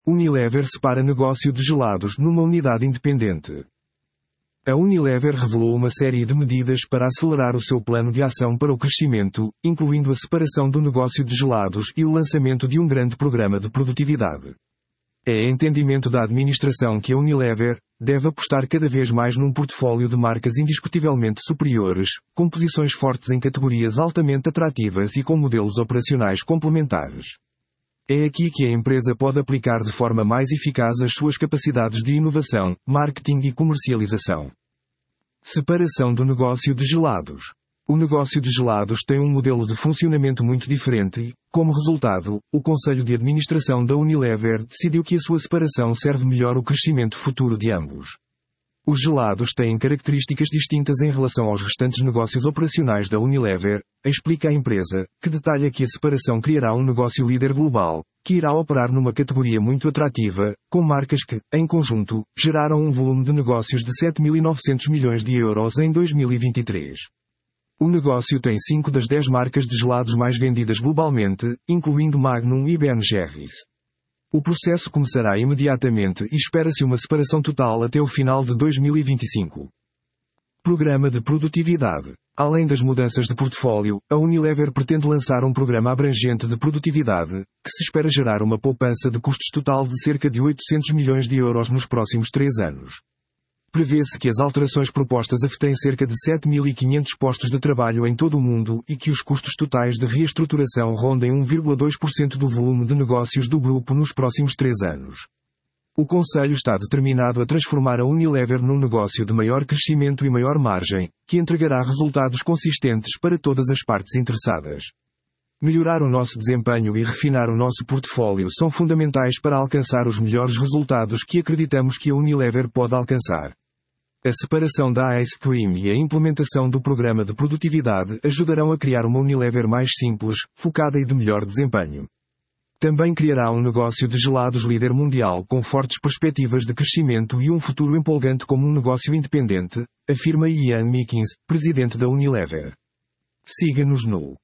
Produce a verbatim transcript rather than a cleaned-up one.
Unilever separa negócio de gelados numa unidade independente. A Unilever revelou uma série de medidas para acelerar o seu plano de ação para o crescimento, incluindo a separação do negócio de gelados e o lançamento de um grande programa de produtividade. É entendimento da administração que a Unilever deve apostar cada vez mais num portfólio de marcas indiscutivelmente superiores, com posições fortes em categorias altamente atrativas e com modelos operacionais complementares. É aqui que a empresa pode aplicar de forma mais eficaz as suas capacidades de inovação, marketing e comercialização. Separação do negócio de gelados. O negócio de gelados tem um modelo de funcionamento muito diferente e, como resultado, o Conselho de Administração da Unilever decidiu que a sua separação serve melhor o crescimento futuro de ambos. Os gelados têm características distintas em relação aos restantes negócios operacionais da Unilever, explica a empresa, que detalha que a separação criará um negócio líder global, que irá operar numa categoria muito atrativa, com marcas que, em conjunto, geraram um volume de negócios de sete mil e novecentos milhões de euros em dois mil e vinte e três. O negócio tem cinco das dez marcas de gelados mais vendidas globalmente, incluindo Magnum e Ben Jerry's. O processo começará imediatamente e espera-se uma separação total até o final de dois mil e vinte e cinco. Programa de produtividade. Além das mudanças de portfólio, a Unilever pretende lançar um programa abrangente de produtividade, que se espera gerar uma poupança de custos total de cerca de oitocentos milhões de euros nos próximos três anos. Prevê-se que as alterações propostas afetem cerca de sete mil e quinhentos postos de trabalho em todo o mundo e que os custos totais de reestruturação rondem um vírgula dois por cento do volume de negócios do grupo nos próximos três anos. O Conselho está determinado a transformar a Unilever num negócio de maior crescimento e maior margem, que entregará resultados consistentes para todas as partes interessadas. Melhorar o nosso desempenho e refinar o nosso portfólio são fundamentais para alcançar os melhores resultados que acreditamos que a Unilever pode alcançar. A separação da Ice Cream e a implementação do programa de produtividade ajudarão a criar uma Unilever mais simples, focada e de melhor desempenho. Também criará um negócio de gelados líder mundial com fortes perspectivas de crescimento e um futuro empolgante como um negócio independente, afirma Ian Meakins, presidente da Unilever. Siga-nos no